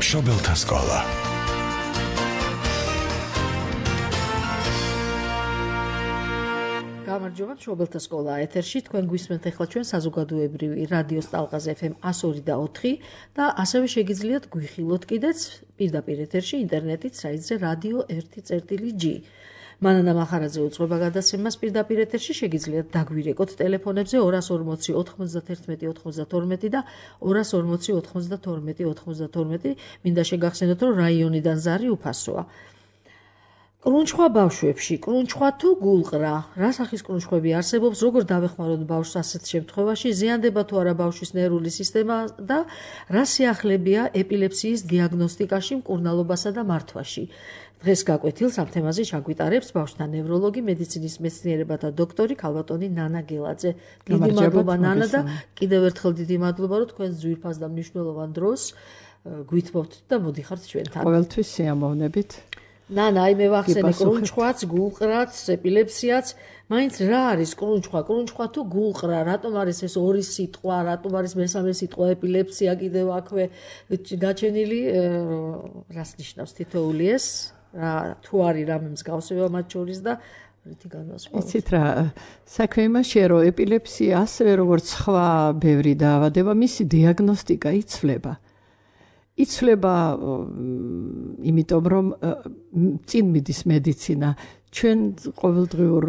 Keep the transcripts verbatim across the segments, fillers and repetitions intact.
მშობელთა სკოლა. გამარჯობა, მშობელთა სკოლა ეთერში. თქვენ გვისმენთ ახლა ჩვენ საზოგადოებრივი რადიოს ტალღაზე ეფ ემ one oh two და four და ასევე შეგიძლიათ გვიხილოთ კიდეც პირდაპირ ეთერში ინტერნეტით საიტზე რადიო one G. მანანა მახარაძე უძღვება გადაცემას პირდაპირ ეთერში. შეგიძლიათ დაგვირეკოთ ტელეფონებზე two forty-one ninety-two და two forty-one ninety-two ninety-two. მინდა შეგახსენოთ, რომ რაიონიდან ზარი უფასოა. კრუნჩხვა ბავშვებში, კრუნჩხვა თუ გულყრა, რა სახის კრუნჩხვები არსებობს, როგორ დავეხმაროთ ბავშვს ასეთ შემთხვევაში, ზიანდება თუ არა ბავშვის ნერვული სისტემა და რა სიახლებია ეპილეფსიის დიაგნოსტიკაში, მკურნალობასა და მართვაში. დღეს გაკვეთილს ამ თემაზე ჩაგვიტარებს ბავშვთა ნევროლოგი, მედიცინის მეცნიერებათა დოქტორი ქალბატონი ნანა გელაძე. დიდი მადლობა ნანა და კიდევ ერთხელ დიდი მადლობა, რომ თქვენ ძვირფას და მნიშვნელოვან დროს გვითმობთ და მოდიხართ ჩვენთან. ყოველთვის სიამოვნებით. ნანა, აი მე ვახსენე კრუნჩხვაც, გულყრაც, ეპილეფსიაც, მაინც რა არის კრუნჩხვა? კრუნჩხვა თუ გულყრა, რატომ არის ეს ორი სიტყვა, რატომ არის მესამე სიტყვა ეპილეფსია კიდევ აქვე გაჩენილი, რას ნიშნავს თითოეული ეს? რა თუ არის რამე მსგავსება მათ შორის და რითი განვასხვავოთ? იცით რა, საქმე იმაშია, რომ ეპილეფსია ასევე როგორც სხვა ბევრი დაავადება, მისი დიაგნოსტიკა იცვლება. იცვლება იმიტომ, რომ წინ მიდის მედიცინა. ჩვენ ყოველდღიურ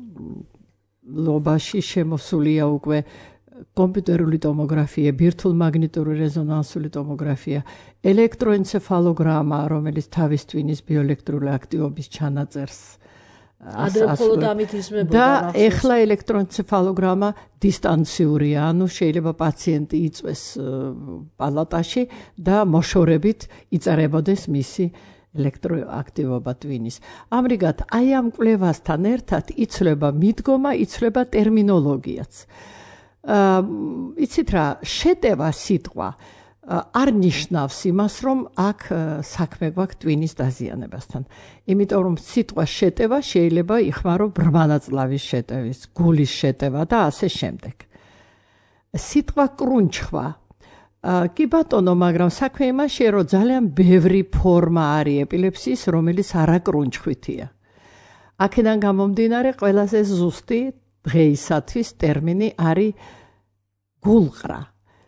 ლობაში შემოსულია უკვე კომპიუტერული ტომოგრაფია, ბირთვულმაგნიტური რეზონანსული ტომოგრაფია, ელექტროენცეფალოგრამა, რომელიც თავის ტვინის ბიოელექტრული აქტივობის ჩანაწერს ადრე მხოლოდ ამით ისმებოდა. და ეხლა ელექტროენცეფალოგრამა დისტანციურია, ანუ შეიძლება პაციენტი იწვეს პალატაში და მოშორებით იწერებოდეს მისი ელექტროაქტივობა ტვინის. ამრიგად, აი ამ კვლევასთან ერთად იცვლება მიდგომა, იცვლება ტერმინოლოგიაც. იცით რა, შეტევა სიტყვა არ ნიშნავს იმას, რომ აქ საქმე გვაქვს ტვინის დაზიანებასთან. იმიტომ რომ სიტყვა შეტევა შეიძლება იხმარო ბრმანაწლავის შეტევის, გულის შეტევა და ასე შემდეგ. სიტყვა კრუნჩხვა, კი ბატონო, მაგრამ საქმე იმაშია, რომ ძალიან ბევრი ფორმა არის ეპილეფსიის, რომელიც არაკრუნჩხვითია. აქედან გამომდინარე, ყველაზე ზუსტი დღეისათვის ტერმინი არის გულყრა.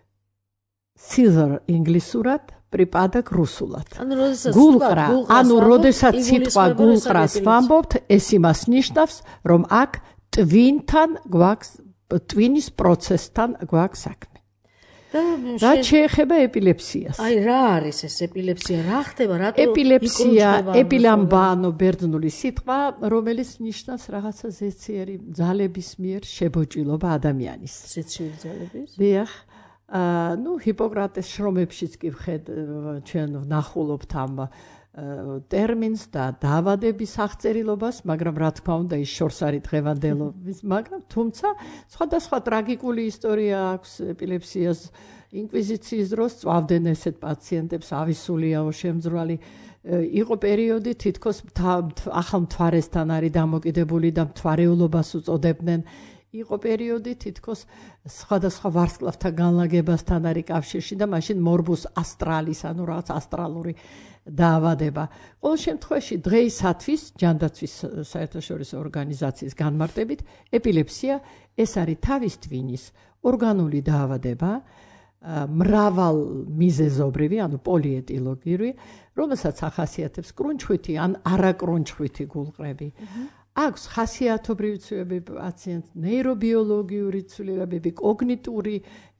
Seizure ინგლისურად, პრიპადაკ რუსულად. გულყრა, ანუ როდესაც სიტყვა გულყრას ვამბობთ, ეს იმას ნიშნავს, რომ აქ ტვინთან გვაქვს, ტვინის პროცესთან გვაქვს საქმე. რაც შეეხება ეპილეფსიას. აი რა არის ეს ეპილეფსია? რა ხდება? რატო ეპილეფსია, ეპილამბანო ბერძნული სიტყვა, რომელიც ნიშნავს რაღაცა ზეციერი ძალების მიერ შებოჭილობა ადამიანის. ზეციერი ძალების? დიახ. ნუ ჰიპოკრატეს შრომებშიც კი ვხედ ჩვენ ვნახულობთ ამ ტერმინს და დაავადების აღწერილობას, მაგრამ რა თქმა უნდა ის შორს არის დღევანდელობის, მაგრამ თუმცა სხვადასხვა ტრაგიკული ისტორია აქვს ეპილეფსიას. ინკვიზიციის დროს წვავდნენ ესეთ პაციენტებს, ავისულიაო შემძვრალი. იყო პერიოდი თითქოს ახალ მთვარესთან არის დამოკიდებული და მთვარეულობას უწოდებდნენ. იყო პერიოდი თითქოს სხვადასხვა ვარსკვლავთა განლაგებასთან არის კავშირში და მაშინ მორბუს ასტრალის, ანუ რაღაც ასტრალური დაავადება. ყოველ შემთხვევაში დღეისათვის ჯანდაცვის საერთაშორისო ორგანიზაციის განმარტებით ეპილეფსია ეს არის თავის ტვინის ორგანული დაავადება, მრავალ მიზეზობრივი, ანუ პოლიეტილოგიური, რომელსაც ახასიათებს კრუნჩხვითი ან არაკრუნჩხვითი გულყრები. აქვს ხასიათობრივი ცვლილებები პაციენტს, ნეირობიოლოგიური ცვლილებები, კოგნიტური,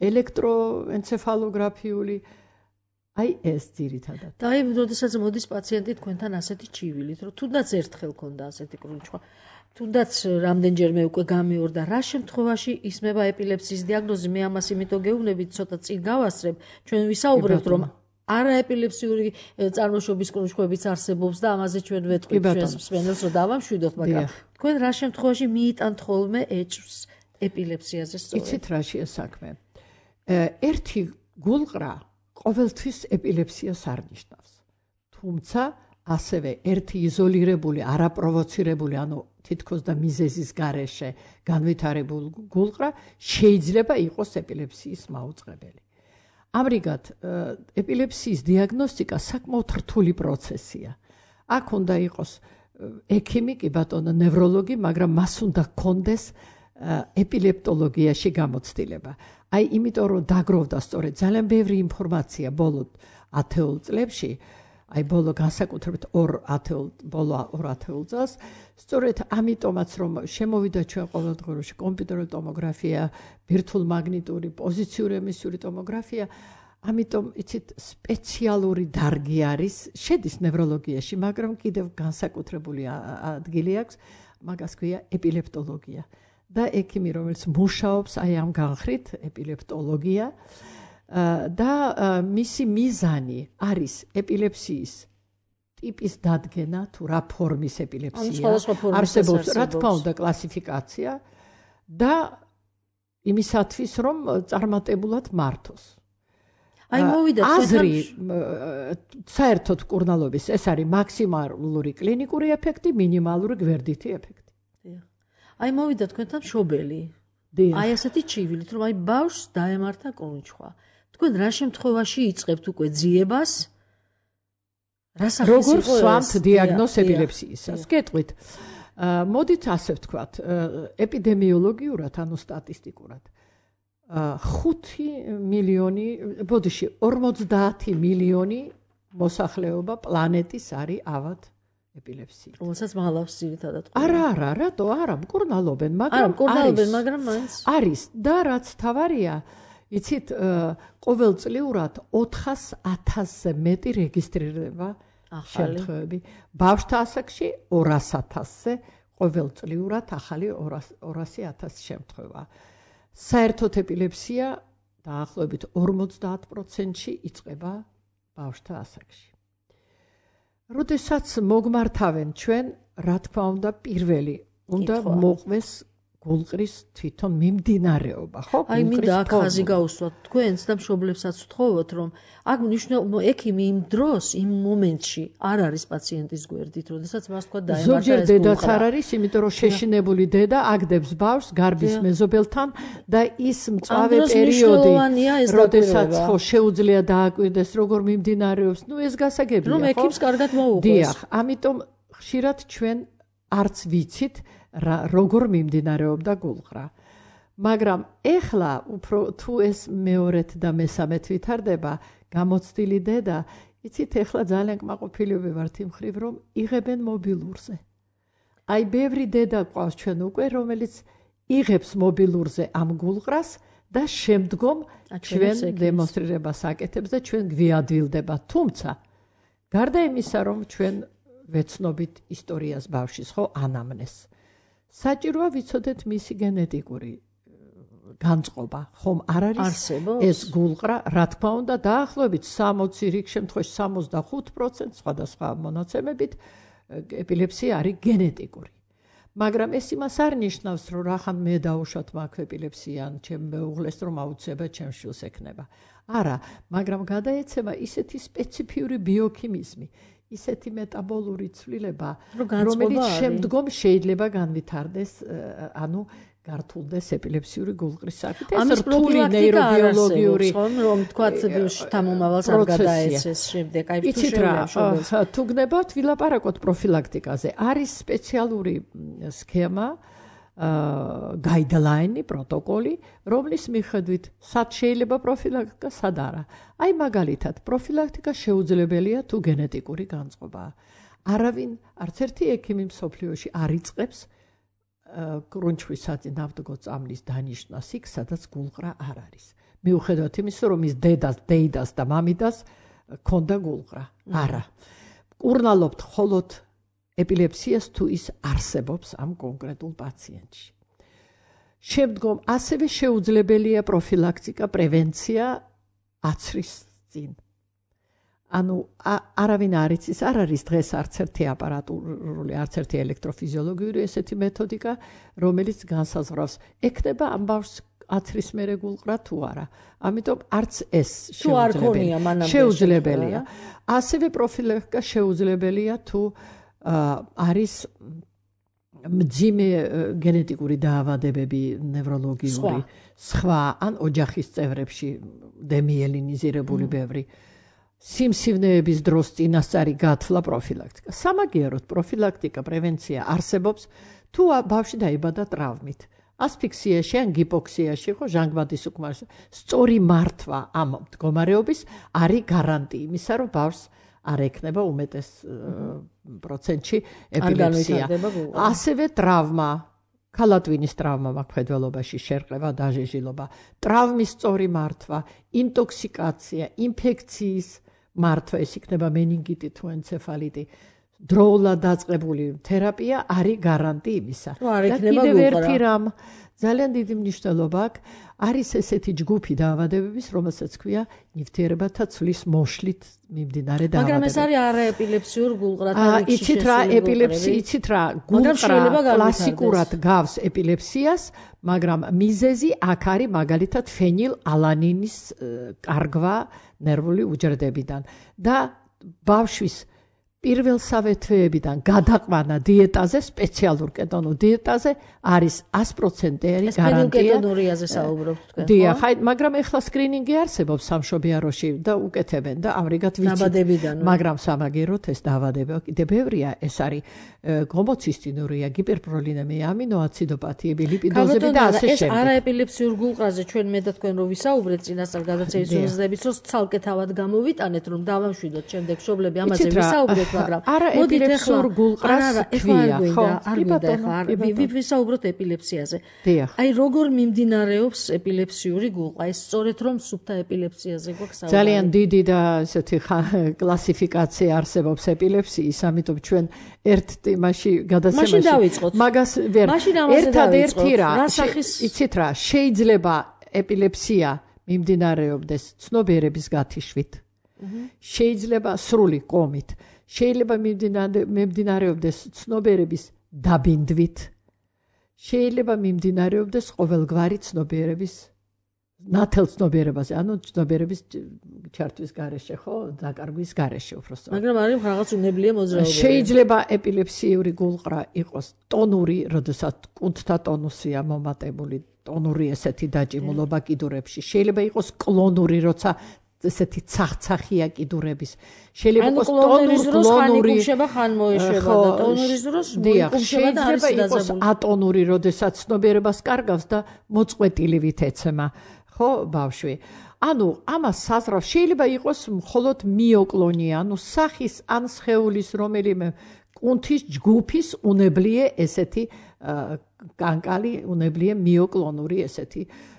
ელექტროენცეფალოგრაფიული, აი ეს ძირითადად. და აი, როდესაც მოდის პაციენტი თქვენთან ასეთი ჩივილით, რომ თუნდაც ერთხელ ქონდა ასეთი კრუნჩხვა, თუნდაც რამდენჯერმე უკვე გამიორდა, რა შემთხვევაში ისმება ეპილეფსიის დიაგნოზი? მე ამას იმიტომ გეუბნებით, ცოტა წინ გავასწრებ, ჩვენ ვისაუბრებთ, რომ არაეპილეფსიური წარმოშობის კრუნჩხვებიც არსებობს და ამაზე ჩვენ ვეტყვით ჩვენს მსმენელს, რომ დავამშვიდოთ, მაგრამ თქვენ რა შემთხვევაში მიიტანთ ხოლმე ეჭვს ეპილეფსიაზე სწორედ? იცით რაშია საქმე? ერთი გულყრა ყოველთვის ეპილეფსიას არ ნიშნავს. თუმცა ასევე ერთი იზოლირებული, არაპროვოცირებული, ანუ თითქოს და მიზეზის გარეშე განვითარებული გულყრა შეიძლება იყოს ეპილეფსიის მაუწყებელი. ამრიგად, ეპილეფსიის დიაგნოსტიკა საკმაოდ რთული პროცესია. აქ უნდა იყოს ექიმი, კი ბატონო, ნევროლოგი, მაგრამ მას უნდა ჰქონდეს ეპილეპტოლოგიაში გამოცდილება. აი, იმიტომ რომ დაგროვდა სწორედ ძალიან ბევრი ინფორმაცია ბოლო ათეულ წლებში, აი ბოლო განსაკუთრებით ორ ათეულ ბოლო ორ ათეულ წელს, სწორედ ამიტომაც რომ შემოვიდა ჩვენ ყოველდღიურში კომპიუტერული ტომოგრაფია, ბირთვულ მაგნიტური, პოზიციური ემისიური ტომოგრაფია, ამიტომ იცით სპეციალური დარგი არის, შედის ნევროლოგიაში, მაგრამ კიდევ განსაკუთრებული ადგილი აქვს, მაგას ქვია ეპილეპტოლოგია. და ექიმი, რომელიც მუშაობს აი ამ განხრით, ეპილეპტოლოგია, და მისი მიზანი არის ეპილეფსიის ტიპის დადგენა, თუ რა ფორმის ეპილეფსია, არსებობს, რა თქმა უნდა, კლასიფიკაცია და იმისათვის, რომ წარმატებულად მართოს. აი მოვიდა აზრი საერთოდ მკურნალობის ეს არის მაქსიმალური კლინიკური ეფექტი, მინიმალური გვერდითი ეფექტი. აი მოვიდა თქვენთან მშობელი. აი ასეთი ჩივილით, რომ აი ბავშვს დაემართა კრუნჩხვა. თქვენ რა შემთხვევაში იწყებთ უკვე ძიებას? რა სახის როგორ სვამთ დიაგნოზს ეპილეფსიისას? გეტყვით. მოდით ასე ვთქვათ, ეპიდემიოლოგიურად, ანუ სტატისტიკურად. ხუთი მილიონი, ბოდიში, ორმოცდაათი მილიონი მოსახლეობა პლანეტის არის ავად ეპილეფსიით. რომელსაც მალავს ძირითადად. არა, არა, რატო? არა, მკურნალობენ, მაგრამ არა, მკურნალობენ, მაგრამ მაინც არის და რაც თავარია, იცით, ყოველწლიურად ოთხას ათასზე მეტი რეგისტრირდება შემთხვევები. ბავშვთა ასაკში ორას ათასზე ყოველწლიურად ახალი ორასი ათასი შემთხვევა. საერთოდ ეპილეფსია დაახლოებით ორმოცდაათ პროცენტში იწყება ბავშვთა ასაკში. როდესაც მოგმართავენ ჩვენ, რა თქმა უნდა, პირველი უნდა მოყვეს გულყრის თვითონ მიმდინარეობა, ხო? აი მინდა აქ ხაზი გაუსვათ თქვენს და მშობლებსაც ვთხოვოთ, რომ აქ მნიშვნელოვანი ექიმი იმ დროს, იმ მომენტში არ არის პაციენტის გვერდით, როდესაც მას თქვა დაემართა ეს გულყრა. ზოგჯერ დედაც არ არის, იმიტომ რომ შეშინებული დედა აგდებს ბავშვს გარბის მეზობელთან და ის მწვავე პერიოდი, როდესაც ხო შეუძლია დააკვირდეს, როგორ მიმდინარეობს, ნუ ეს გასაგებია, ხო? რომ ექიმს კარგად მოუყვეს. დიახ, ამიტომ ხშირად ჩვენ არც ვიცით როგორ მიმდინარეობდა გულყრა. მაგრამ ეხლა უფრო თუ ეს მეორეთ და მესამეთ ვითარდება, გამოცდილი დედა, იცით, ეხლა ძალიან კმაყოფილები ვართ იმ მხრივ, რომ იღებენ მობილურზე. აი, ბევრი დედა გვყავს ჩვენ უკვე, რომელიც იღებს მობილურზე ამ გულყრას და შემდგომ ჩვენ დემონსტრირებას აკეთებს და ჩვენ გვიადვილდება. თუმცა, გარდა იმისა, რომ ჩვენ ვეცნობით ისტორიას ბავშვის, ხო, ანამნეზს. საჭიროა ვიცოდეთ მისი გენეტიკური განწყობა, ხომ არ არის ეს გულყრა, რა თქმა უნდა, დაახლოებით სამოცი რიგ შემთხვევაში სამოცდახუთ პროცენტს სხვადასხვა მონაცემებით ეპილეფსია არის გენეტიკური. მაგრამ ეს იმას არ ნიშნავს, რომ რახან მე დაუშვათ მაქვს ეპილეფსია, ან ჩემ მეუღლეს რომ აუცილებლად ჩემს შვილს ექნება. არა, მაგრამ გადაეცემა ისეთი სპეციფიური ბიოქიმიზმი, ისეთი მეტაბოლური ცვლილება, რომელიც შემდგომ შეიძლება განვითარდეს, ანუ გართულდეს ეპილეფსიური გულყრის სახით. ეს რთული ნეირობიოლოგიური, რომ თქვათ, შთამომავალს არ გადაეცეს შემდეგ, აი თუ შეიძლება, თუ გნებავთ ვილაპარაკოთ პროფილაქტიკაზე. არის სპეციალური სქემა, guideline, პროტოკოლი, რომლის მიხედვით სად შეიძლება პროფილაქტიკა, სად არა. აი მაგალითად, პროფილაქტიკა შეუძლებელია თუ გენეტიკური განწყობაა. არავინ, არც ერთი ექიმი მსოფლიოში არ იწყებს კრუნჩხვის საწინააღმდეგო წამლის დანიშნას იქ, სადაც გულყრა არ არის. მიუხედავად იმისა, რომ ის დედას, დეიდას და მამიდას ქონდა გულყრა. არა. მკურნალობთ მხოლოდ ეპილეფსიას თუ ის არსებობს ამ კონკრეტულ პაციენტში. შემდგომ ასევე შეუძლებელია პროფილაქტიკა, პრევენცია აცრის წინ. ანუ არავინ არ იცის, არ არის დღეს არც ერთი აპარატურული, არც ერთი ელექტროფიზიოლოგიური ესეთი მეთოდიკა, რომელიც განსაზღვრავს, ექნება ამ ბავშვს აცრის მერე გულყრა თუ არა. ამიტომ არც ეს შეუძლებელია. შეუძლებელია. ასევე პროფილაქტიკა შეუძლებელია თუ არის მძიმე გენეტიკური დაავადებები, ნევროლოგიური, სხვა ან ოჯახის წევრებში დემიელინიზირებული ბევრი სიმსივნეების დროს წინასწარი გათვლა პროფილაქტიკა. სამაგიეროდ პროფილაქტიკა, პრევენცია არსებობს თუ ბავშვი დაიბადა ტრავმით. ასფიქსიაში ან გიპოქსიაში, ხო, ჟანგბადის უკმარისში. სწორი მართვა ამ მდგომარეობის არის გარანტია იმისა, რომ ბავშვს არ ექნება უმეტეს პროცენტში ეპილეფსია. ასევე ტრავმა, ქალატვინის ტრავმა მაქედველობაში, შერყება, დაჟეჟილობა, ტრავმის სწორი მართვა, ინტოქსიკაცია, ინფექციის მართვა, ეს იქნება მენინგიტი თუ ენცეფალიტი. დროულად დაწყებული თერაპია არის გარანტია იმისა. და კიდევ ერთი რამ ძალიან დიდი მნიშვნელობა აქვს, არის ესეთი ჯგუფი დაავადებების, რომელსაც ქვია ნივთიერებათა ცვლის მოშლით მიმდინარე დაავადებები. მაგრამ ეს არის არაეპილეფსიურ გულყრათა რიგში. იცით რა, ეპილეფსია, იცით რა, გულყრა კლასიკურად გავს ეპილეფსიას, მაგრამ მიზეზი აქ არის მაგალითად ფენილალანინის კარგვა ნერვული უჯრედებიდან და ბავშვის პირველსავე თვეებიდან გადაყვანა დიეტაზე, სპეციალურ კეტონურ დიეტაზე არის sto პროცენტიანი გარანტია. ეს კეტონურიაზე საუბრობთ თქვენ. დიახ, მაგრამ ეხლა სკრინინგი არსებობს სამშობიაროში და უკეთებენ და ამრიგად ვიცით. მაგრამ სამაგიეროდ ეს დაავადება კიდე ბევრია, ეს არის გომოცისტინურია, გიპერპროლინემია, ამინოაციდოპათიები, ლიპიდოზები და ასე შემდეგ. ეს არაეპილეფსიურ გულყრაზე ჩვენ მე და თქვენ რო ვისაუბრეთ წინასწარ გადაცემის უზრდებით, რომ ცალკე თავად გამოვიტანეთ, რომ დავამშვიდოთ შემდეგ მშობლები ამაზე ვისაუბრეთ. მაგრამ არაეპილეფსიურ გულყრას ქვია, ხო? არ გვინდა ახლა ვისაუბროთ ეპილეფსიაზე. აი როგორ მიმდინარეობს ეპილეფსიური გულყა? ეს სწორედ რომ სუფთა ეპილეფსიაზე გვაქვს საუბარი. ძალიან დიდი და ესეთი კლასიფიკაცია არსებობს ეპილეფსიის, ამიტომ ჩვენ ერთ იმაში გადაცემაში მაგას ვერ ერთადერთი რა, იცით რა, შეიძლება ეპილეფსია მიმდინარეობდეს ცნობიერების გათიშვით. შეიძლება სრული კომით. შეიძლება მიმდინარეობდეს ცნობიერების დაბინდვით. შეიძლება მიმდინარეობდეს ყოველგვარი ცნობიერების ნათელ ცნობიერებაზე, ანუ ცნობიერების ჩართვის გარეშე, ხო, დაკარგვის გარეშე უბრალოდ. მაგრამ არის რაღაც უნებლიე მოძრაობები. შეიძლება ეპილეფსიური გულყრა იყოს ტონური, როდესაც კუნთთა ტონუსია მომატებული, ტონური ესეთი დაჭიმულობა კიდურებში. შეიძლება იყოს კლონური, როცა ესეთი ცახცახია კიდურების. შეიძლება იყოს ტონური, კლონური, ხან მოეშვება და ტონურის დროს მოიკუმშება და არის დაძაბული. ატონური, როდესაც ცნობიერებას კარგავს და მოწყვეტილივით ეცემა, ხო, ბავშვი. ანუ ამას საზრავს შეიძლება იყოს მხოლოდ მიოკლონია, ანუ სახის ან სხეულის რომელიმე კუნთის ჯგუფის უნებლიე ესეთი კანკალი, უნებლიე მიოკლონური ესეთი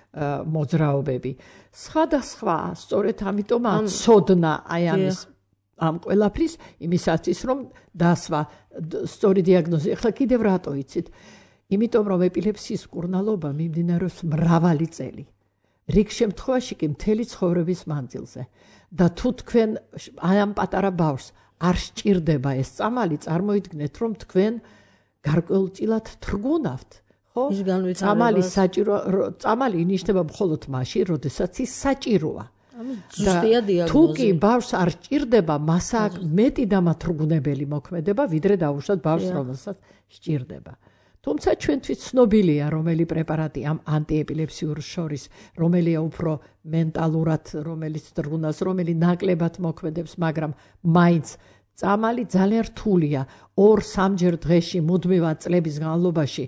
მოძრაობები. სხვადასხვა, სწორედ ამიტომ აცოდნა აი ამის ამ ყველაფრის იმისათვის რომ დასვა სწორი დიაგნოზი. ახლა კიდევ რატო იცით? იმიტომ რომ ეპილეფსიის მკურნალობა მიმდინარეობს მრავალი წელი. რიგ შემთხვევაში კი მთელი ცხოვრების მანძილზე. და თუ თქვენ აი ამ პატარა ბავშვს არ სჭირდება ეს წამალი, წარმოიდგინეთ რომ თქვენ გარკვეულწილად თრგუნავთ. ხო? წამალი საჭირო, წამალი ინიშნება მხოლოდ მაშინ, როდესაც ის საჭიროა. ზუსტია დიაგნოზი. თუ კი ბავშვს არ სჭირდება, მას აქვს მეტი დამათრგუნებელი მოქმედება, ვიდრე დაუშვათ ბავშვს, რომელსაც სჭირდება. თუმცა ჩვენთვის ცნობილია, რომელი პრეპარატი ამ ანტიეპილეფსიურ შორის, რომელია უფრო მენტალურად, რომელიც თრგუნავს, რომელი ნაკლებად მოქმედებს, მაგრამ მაინც წამალი ძალიან რთულია. ორ-სამჯერ დღეში მუდმივად წლების განმავლობაში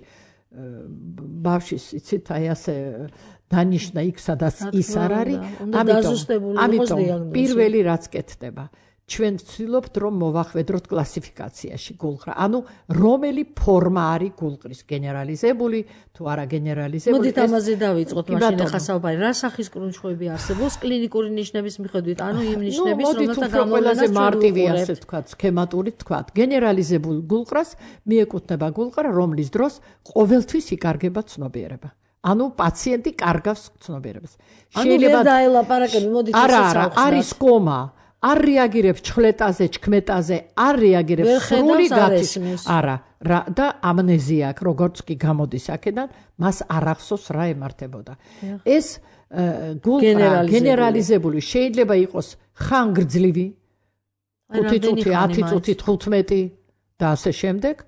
ბავშვის, იცით, აი ასე დანიშნა იქ, სადაც ის არ არის, ამიტომ პირველი რაც კეთდება, ჩვენ ვცდილობთ რომ მოვახვედროთ კლასიფიკაციაში გულყრა, ანუ რომელი ფორმა არის გულყრის, გენერალიზებული თუ არა გენერალიზებული. მოდით ამაზე დავიწყოთ მაშინ ახლა საუბარი, რა სახის კრუნჩხვები არსებობს კლინიკური ნიშნების მიხედვით, ანუ იმ ნიშნების, რომელთა გამოვლენას მარტივი ასე თქვა, სქემატური თქვა, გენერალიზებულ გულყრას მიეკუთვნება გულყრა, რომლის დროს ყოველთვის იკარგება ცნობიერება. ანუ პაციენტი კარგავს ცნობიერებას. შეიძლება დაელაპარაკები, მოდით არა, არა, არის კომა. არ რეაგირებს ჩხლეტაზე, ჩქმეტაზე, არ რეაგირებს სრული გათიშვის. არა, და ამნეზია აქვს, როგორც კი გამოდის აქედან, მას არ ახსოვს რა ემართებოდა. ეს გულყრა გენერალიზებული შეიძლება იყოს ხანგრძლივი, ხუთი წუთი, ათი წუთი, თხუთმეტი და ასე შემდეგ.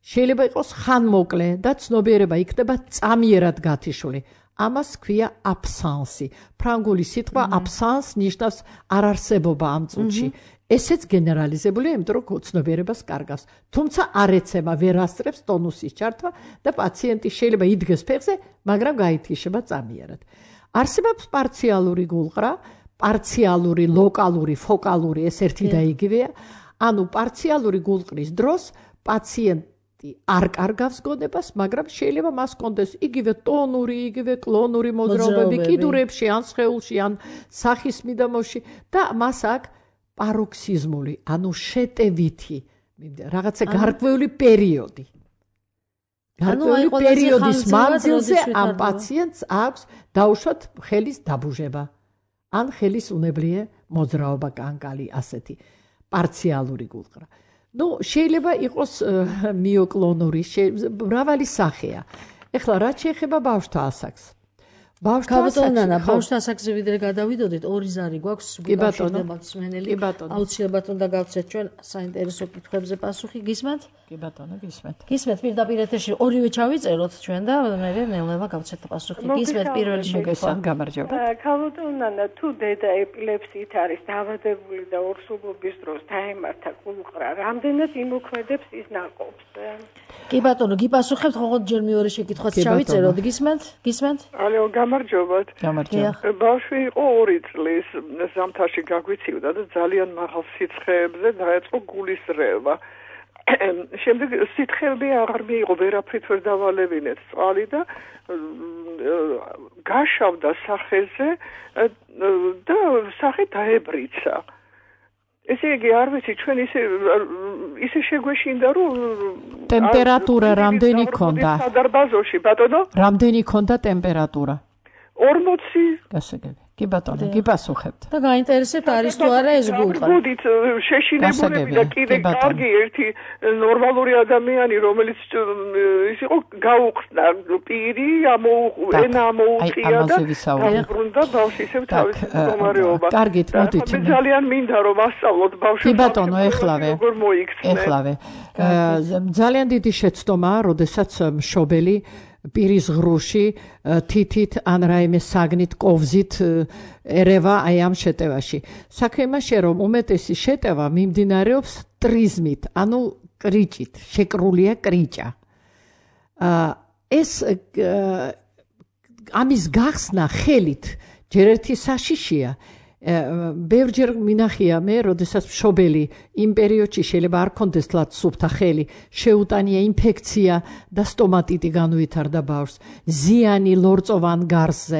შეიძლება იყოს ხანმოკლე და ცნობიერება იქნება წამიერად გათიშული. ამას ქვია აბსანსი. ფრანგული სიტყვა აბსანს ნიშნავს არარსებობა ამ წუთში. ესეც გენერალიზებულია, იმიტომ რომ ცნობიერებას კარგავს. თუმცა არ ეცემა, ვერ ასწრებს ტონუსის ჩართვა და პაციენტი შეიძლება იდგეს ფეხზე, მაგრამ გაითიშება წამიერად. არსებობს პარციალური გულყრა, პარციალური, ლოკალური, ფოკალური, ეს ერთი და იგივეა. ანუ პარციალური გულყრის დროს პაციენტი არ კარგავს გონებას, მაგრამ შეიძლება მას კონდეს იგივე ტონური, იგივე კლონური მოძრაობები კიდურებში, ან სხეულში, ან სახის მიდამოში და მას აქვს paroxysmuli, ანუ შეტევითი, რაღაცა გარკვეული პერიოდი. გარკვეული პერიოდის მანძილზე ამ პაციენტს აქვს დაუშვათ ხელის დაბუჟება. ან ხელის უნებლიე მოძრაობა კანკალი ასეთი პარციალური გულყრა. ნუ შეიძლება იყოს მიოკლონური, მრავალი სახეა. ეხლა რაც შეეხება ბავშვთა ასაკს. ბავშვთა ბავშვთა ასაკზე ვიდრე გადავიდოდით, ორი ზარი გვაქვს გიბატონმენელი. აუცილებლად უნდა გავცეთ ჩვენ საინტერესო კითხვებზე პასუხი. გისმენთ? კი ბატონო, გისმენთ. გისმენთ პირდაპირ ეთერში ორივე ჩავიწეროთ ჩვენ და მე ნეულებმა გავცეთ პასუხი. გისმენთ პირველი შეკითხვა. გამარჯობა. ქალბატონანა, თუ დედა ეპილეფსიით არის დაავადებული და ორსულობის დროს დაემართა გულყრა, რამდენად იმოქმედებს ის ნაყოფს? კი ბატონო, გიპასუხებთ, ხო ჯერ მეორე შეკითხვაც ჩავიწეროთ. გისმენთ? გისმენთ? ალო, გამარჯობათ. გამარჯობა. ბავშვი იყო ორი წლის, ზამთარში გაგვიცივდა და ძალიან მაღალ სიცხეებზე დაეწყო გულის რევა. შემდეგ სითხეები აღარ მიიღო, ვერაფრით ვერ დავალევინეთ წყალი და გაშავდა სახეზე და სახე დაებრიცა. ესე იგი არ ვიცი, ჩვენ ისე ისე შეგვეშინდა, რომ ტემპერატურა რამდენი ქონდა? სადარბაზოში, ბატონო? რამდენი ქონდა ტემპერატურა? ორმოცი. გასაგები. კი ბატონო, გიპასუხებთ. და გაინტერესებთ არის თუ არა ეს გულყრა? გუდით შეშინებულები და კიდე კარგი ერთი ნორმალური ადამიანი, რომელიც ის იყო გაუხსნა პირი, ენა ამოუყია და დაუბრუნდა ბავშვი ისევ თავის მდგომარეობა. კარგით, მოდით. ძალიან მინდა რომ ასწავლოთ ბავშვებს. კი ბატონო, ეხლავე. ეხლავე. ძალიან დიდი შეცდომაა, როდესაც მშობელი პირის ღრუში თითით ან რაიმე საგნით კოვზით ერევა აი ამ შეტევაში. საქმე იმაშია, რომ უმეტესი შეტევა მიმდინარეობს ტრიზმით, ანუ კრიჭით, შეკრულია კრიჭა. ეს ამის გახსნა ხელით ჯერ ერთი საშიშია. ბევრჯერ მინახია მე, როდესაც მშობელი იმ პერიოდში შეიძლება არ კონდეს თლათ სუფთა ხელი, შეუტანია ინფექცია და სტომატიტი განუვითარდა ბავშვს, ზიანი ლორწოვან გარსზე,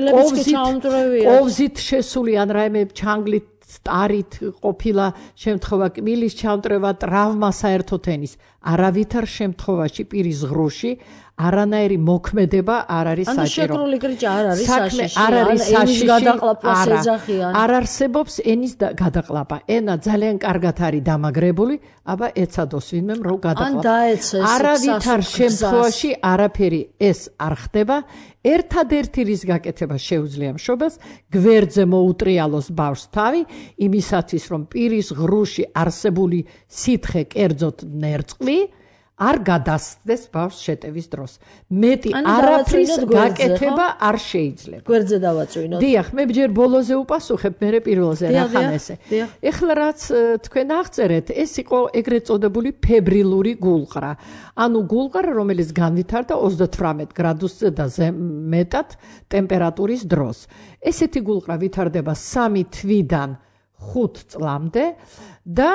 კოვზით შესული ან რაიმე ჩანგლით, სტარით ყოფილა შემთხვევა, კბილის ჩამწრევა, ტრავმა საერთოდ ენის, არავითარ შემთხვევაში პირის ღრუში არანაირი მოქმედება არ არის საჭირო. ანუ შეკრული კრიჭა არ არის საშიში, არ არის საშიში, გადაყლაპას ეძახიან. არ არსებობს ენის გადაყლაპა. ენა ძალიან კარგად არის დამაგრებული, აბა ეცადოს ვინმე რომ გადაყლაპა. არავითარ შემთხვევაში არაფერი ეს არ ხდება. ერთადერთი რის გაკეთება შეუძლია მშობელს, გვერდზე მოუტრიალოს ბავშვს თავი, იმისათვის რომ პირის ღრუში არსებული სითხე, კერძოდ ნერწყვი არ გადასცდეს ბავშვს შეტევის დროს. მეტი არაფრის გაკეთება არ შეიძლება. გვერდზე დავაწვინოთ. დიახ, მე ჯერ ბოლოზე უპასუხებ, მე პირველზე რახან ესე. ეხლა რაც თქვენ აღწერეთ, ეს იყო ეგრეთ წოდებული ფებრილური გულყრა. ანუ გულყრა, რომელიც განვითარდა ოცდათვრამეტ გრადუსზე და მეტად ტემპერატურის დროს. ესეთი გულყრა ვითარდება სამი თვიდან ხუთ წლამდე და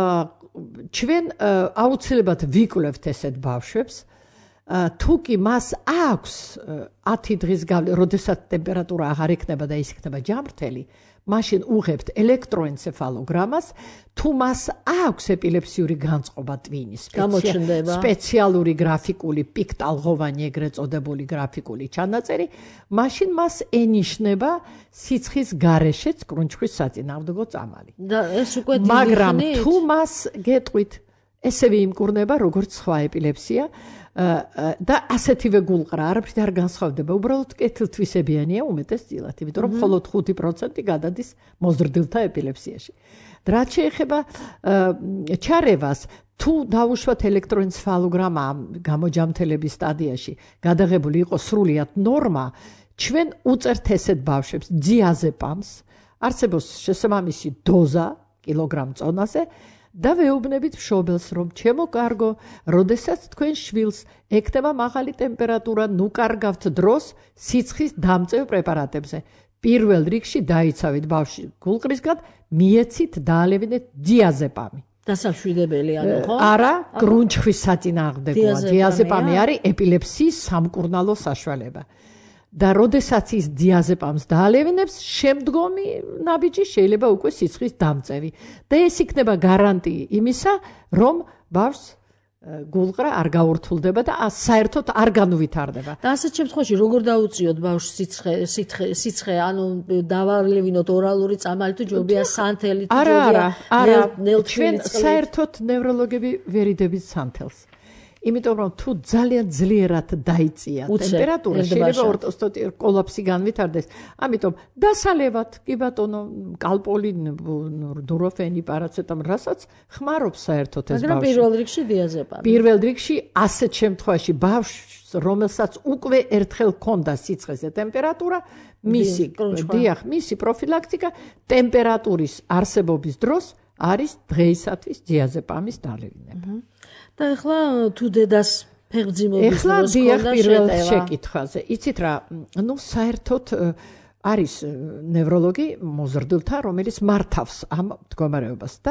ჩვენ აუცილებლად ვიკვლევთ ესეთ ბავშვებს. თუ კი მას აქვს ათი დღის გავლენა, როდესაც ტემპერატურა აღარ იქნება და ის იქნება ჯამრთელი, მაშინ უღებთ ელექტროენცეფალოგრამას, თუ მას აქვს ეპილეფსიური განწყობა ტვინის, სპეციალური გრაფიკული პიქტალღოვანი ეგრეთ წოდებული გრაფიკული ჩანაწერი, მაშინ მას ენიშნება სიცხის გარეშეც კრუნჩხვის საწინააღმდეგო წამალი. და ეს უკვე დიდი მაგრამ თუ მას გეტყვით, ესევე იმკურნება როგორც სხვა ეპილეფსია და ასეთივე გულყრა არაფრით არ განსხვავდება, უბრალოდ კეთილთვისებიანია უმეტესწილად, იმიტომ რომ მხოლოდ ხუთი პროცენტი გადადის მოზრდილთა ეპილეფსიაში. რაც შეეხება ჩარევას, თუ დავუშვათ ელექტროენცეფალოგრამა გამოჯამთელების სტადიაში გადაღებული იყო სრულიად ნორმა, ჩვენ უწერთ ესეთ ბავშვებს დიაზეპამს, არსებობს შესაბამისი დოზა კილოგრამ წონაზე და ვეუბნებით მშობელს, რომ ჩემო კარგო, როდესაც თქვენ შვილს ექნება მაღალი ტემპერატურა, ნუ კარგავთ დროს სიცხის დამწევ პრეპარატებზე. პირველ რიგში დაიცავით ბავშვი გულყრისგან, მიეცით დაალევინეთ დიაზეპამი. დასაშვიდებელი ანუ ხო? არა, გრუნჩხვის საწინააღმდეგოა. დიაზეპამი არის ეპილეფსიის სამკურნალო საშუალება. და როდესაც ის დიაზეპამს დაალევინებს, შემდგომი ნაბიჯი შეიძლება უკვე სიცხის დამწევი. და ეს იქნება გარანტია იმისა, რომ ბავშვს გულყრა არ გაურთულდება და საერთოდ არ განუვითარდება. და ასეთ შემთხვევაში როგორ დაუწიოთ ბავშვს სიცხე, სიცხე, სიცხე, ანუ დავავლევინოთ ორალური წამალი თუ ჯობია სანთელი თუ ჯობია ნელთვილი წყლით. საერთოდ ნევროლოგები ვერ იდებით სანთელს. იმიტომ რომ თუ ძალიან ძლიერად დაიწია ტემპერატურა, შეიძლება ორტოსტატი კოლაფსი განვითარდეს. ამიტომ დასალევად, კი ბატონო, კალპოლი, დუროფენი, პარაცეტამოლი, რასაც ხმარობს საერთოდ ეს ბავშვი. მაგრამ პირველ რიგში დიაზეპამი. პირველ რიგში ასეთ შემთხვევაში ბავშვს, რომელსაც უკვე ერთხელ ჰქონდა სიცხეზე ტემპერატურა, მისი დიახ, მისი პროფილაქტიკა ტემპერატურის არსებობის დროს არის დღეისათვის დიაზეპამის დალევინება. და ეხლა თუ დედას ფეხმძიმების დროს ხონდა პირველ შეკითხვაზე. იცით რა, ну საერთოდ არის ნევროლოგი მოზრდილთა, რომელიც მართავს ამ მდგომარეობას და